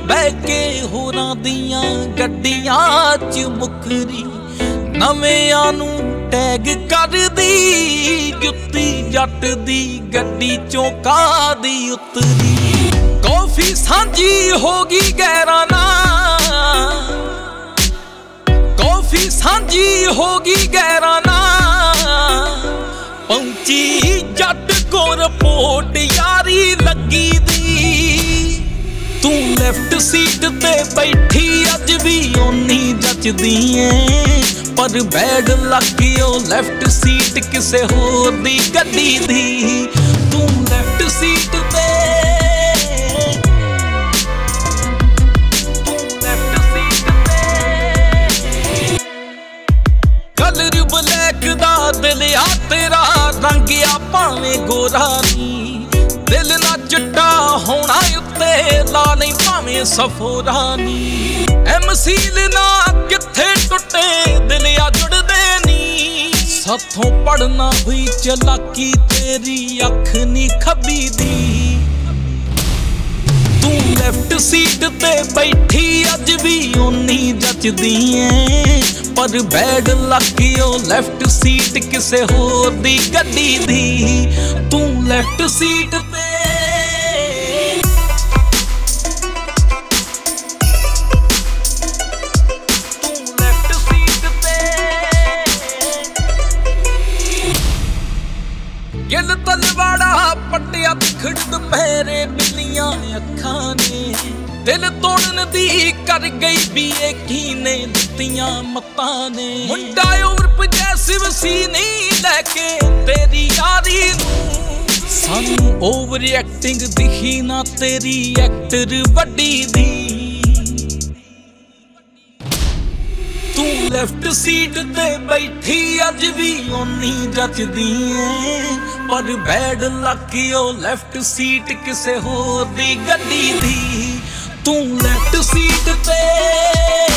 ਬਹਿ ਕੇ ਹੋਰਾਂ ਦੀਆਂ ਗੱਡੀਆਂ 'ਚ ਮੁਖਰੀ ਨਵਿਆਂ ਨੂੰ ਟੈਗ ਕਰਦੀ ਜੁੱਤੀ ਜੱਟ ਦੀ ਗੱਡੀ ਚੋਂ ਕਾਹਦੀ ਉਤਰੀ ਕੌਫੀ ਸਾਂਝੀ ਹੋ ਗਈ ਗੈਰਾਂ ਨਾਲ ਕੌਫੀ ਸਾਂਝੀ ਹੋ ਗਈ ਗੈਰਾਂ ਨਾਲ ਪਹੁੰਚੀ ਜੱਟ ਕੋ ਰਿਪੋਰਟ ਯਾਰੀ ਲੱਗੀ ਦੀ ਤੂੰ ਲੈਫਟ ਸੀਟ ਤੇ ਬੈਠੀ ਅੱਜ ਵੀ ਓਨੀ ਜੱਚਦੀ ਏ ਪਰ ਬੈਡ ਲੱਗੀ ਓ ਲੈਫਟ ਸੀਟ ਕਿਸੇ ਹੋਰ ਦੀ ਗੱਡੀ ਦੀ ਤੂੰ ਲੈਫਟ ਸੀਟ ਤੇ ਕਲਰ ਬਲੈਕ ਦਾ ਦਿਲ ਆ ਤੇਰਾ ਰੰਗਿਆ ਭਾਵੇਂ ਗੋਰਾ ਨੀ ਦਿਲ ਨਾ ਚਿੱਟਾ ਹੋਣਾ ਉੱਤੇ ਲਾ ਨਹੀਂ ਭਾਵੇਂ ਸਫੋਰਾ ਨੀ ਐਮਸੀਲ ਨਾ ਕਿੱਥੇ ਟੁੱਟੇ ਦਿਲ ਆ ਜੁੜਦੇ ਨੀ ਸਾਥੋਂ ਪੜਨਾ ਹੋਈ ਚਲਾਕੀ ਤੇਰੀ ਅੱਖ ਨੀ ਖੱਬੀ ਦੀ ਤੂੰ ਲੈਫਟ ਸੀਟ ਤੇ ਬੈਠੀ ਅੱਜ ਵੀ ਓਨੀ ਜੱਚਦੀ ਏ ਪਰ ਬੈਡ ਲੱਗੀ ਓ ਲੈਫਟ ਸੀਟ ਕਿਸੇ ਹੋਰ ਦੀ ਗੱਡੀ ਦੀ ਤੂੰ ਲੈਫਟ ਸੀਟ ਤੇ ਗਿੱਲ ਤਲਵਾੜਾ ਪੱਟਿਆ ਖਿੜ ਦੁਪਹਿਰੇ ਬਿੱਲੀਆਂ ਅੱਖਾਂ ਨੇ ਦਿਲ ਤੋੜਨ ਦੀ ਕਰ ਗਈ ਵੀ ਇਹ ਕੀਨੇ ਦਿੱਤੀਆਂ ਮੱਤਾਂ ਨੇ ਮੁੰਡਾ ਉਮਰ ਪਜੈਸਿਵ ਸੀ ਨਹੀਂ ਲੈ ਕੇ ਤੇਰੀ ਯਾਰੀ ਨੂੰ ਸਾਨੂੰ ਓਵਰ ਐਕਟਿੰਗ ਦਿਖੀ ਨਾ ਤੇਰੀ ਐਕਟਰ ਵੱਡੀ ਦੀ ਤੂੰ ਲੈਫਟ ਸੀਟ ਤੇ ਬੈਠੀ ਅੱਜ ਵੀ ਓਨੀ ਜੱਚਦੀ ਏ ਪਰ ਬੈਡ ਲੱਗੀ ਓ ਲੈਫਟ ਸੀਟ ਕਿਸੇ ਹੋਰ ਦੀ ਗੱਡੀ ਦੀ ਤੂੰ ਲੈਫਟ ਸੀਟ ਤੇ